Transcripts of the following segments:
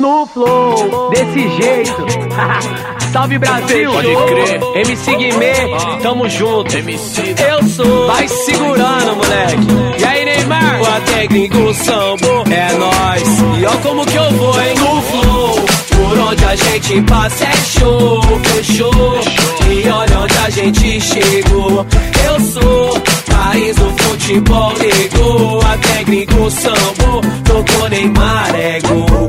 no flow, desse jeito. Salve Brasil, pode crer. MC Guimê, tamo junto. MC Eu sou, vai segurando, moleque. E aí, Neymar? O até gringo sambo, É nóis. e ó como que eu vou, hein? No flow, Por onde a gente passa é show, fechou. E olha onde a gente chegou. Eu sou país do futebol, ligou. Até gringo sambo, tocou Neymar, é gol.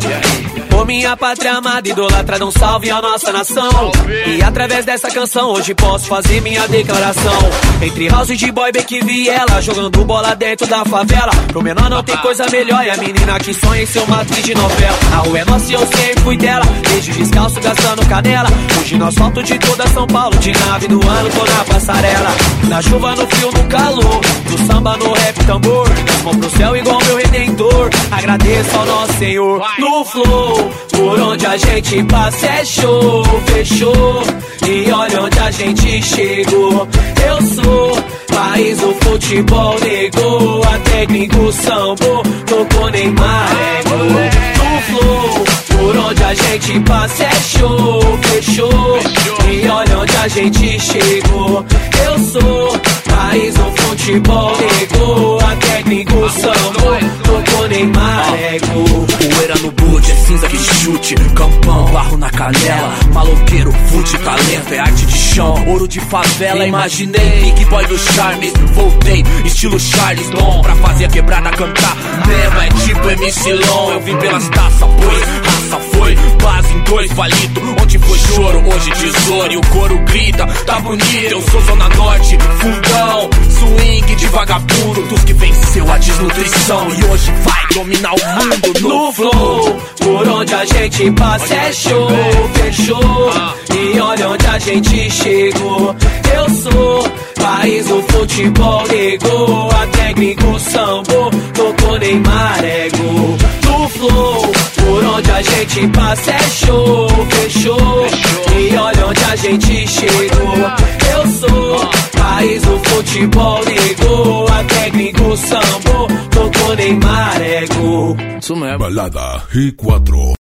Ô minha pátria amada, idolatrada, um salve à nossa nação. E através dessa canção hoje posso fazer minha declaração. Entre house de boy, Beck e Viela, jogando bola dentro da favela. Pro menor não tem coisa melhor, e a menina que sonha em ser uma atriz de novela. A rua é nossa e eu sempre fui dela, desde descalço gastando canela. Hoje no asfalto de toda São Paulo, de nave do ano tô na passarela. Na chuva, no frio, no calor, do samba, no rap, tambor. Mão pro céu igual meu redentor, agradeço ao nosso Senhor. No flow, por onde a gente passa é show, fechou. E olha onde a gente chegou. Eu sou país do futebol, negou. Até gringo sambo, tocou Neymar, é gol. No flow, por onde a gente passa é show, fechou. E olha onde a gente chegou. Eu sou país do futebol, negou. Até gringo sambo, tocou Neymar, é gol. Poeira no boot, é cinza que chute, campão, barro na canela, maloqueiro, fute, talento, é arte de chão, ouro de favela, imaginei, Big Boy do charme, voltei, estilo Charles Dom, pra fazer a quebrada cantar, mesmo é tipo MC Long, eu vim pelas taças, pois, raça foi, base em dois, palito, onde foi choro, hoje tesouro, e o coro grita, tá bonito, eu sou Zona Norte, fundão, swing de vagabundo, dos que venceu a desnutrição, e hoje vai dominar o mundo no flow, por onde a gente passa é show, fechou. E olha onde a gente chegou. Eu sou país do futebol, negou. Até gringo sambo, tocou Neymar, é gol. No flow, por onde a gente passa é show, fechou. E olha onde a gente chegou. Eu sou país do futebol, negou. Até gringo sambo, tocou Neymar, é gol. Isso mesmo. Balada G4.